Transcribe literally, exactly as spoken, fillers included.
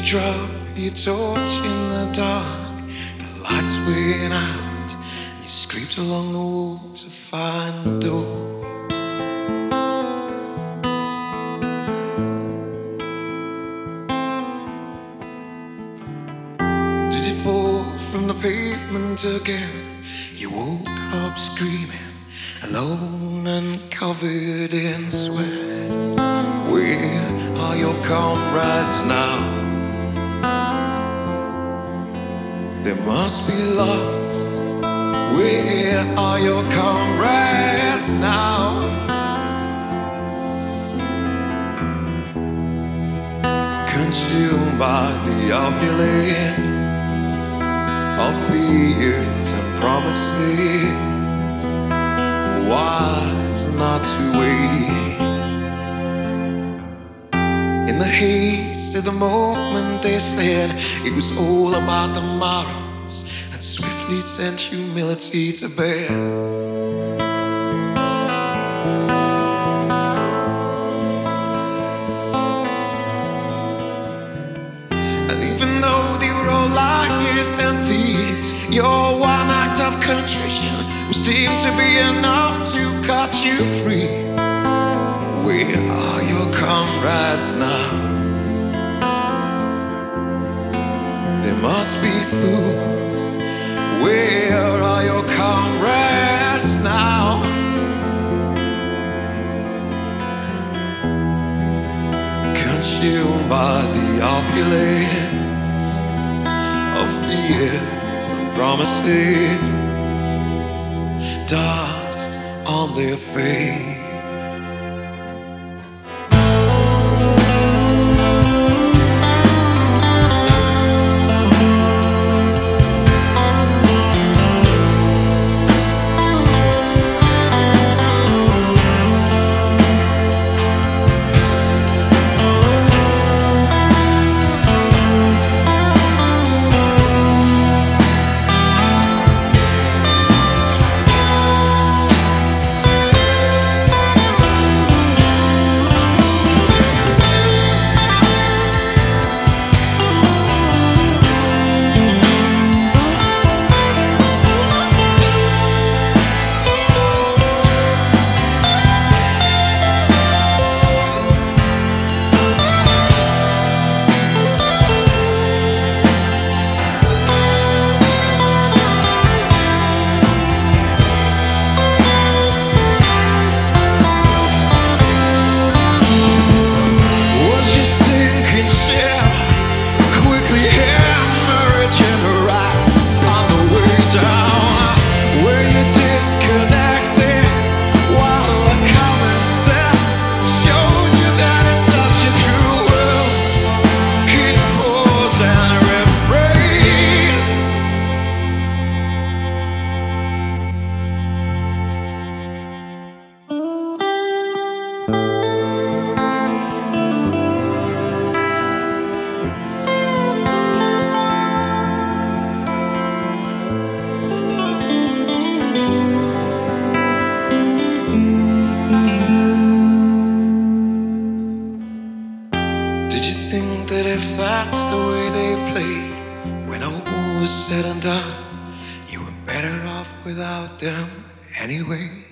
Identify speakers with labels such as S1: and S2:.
S1: drop your torch in the dark, the lights went out, and you scraped along the wall to find the door. Did you fall from the pavement again? You woke up screaming, alone and covered in sweat. Where are your comrades now? They must be lost. Where are your comrades now? Consumed by the opulence of fears and promises, wise not to wait. In the haste of the moment, they said it was all about tomorrows, and swiftly sent humility to bed. And even though they were all liars and thieves, your one act of contrition was deemed to be enough to cut you free. Where are your comrades now? They must be fools. Where are your comrades now? Consumed by the opulence of fears and promises, dust on their face. That if that's the way they played, when all was said and done, you were better off without them anyway.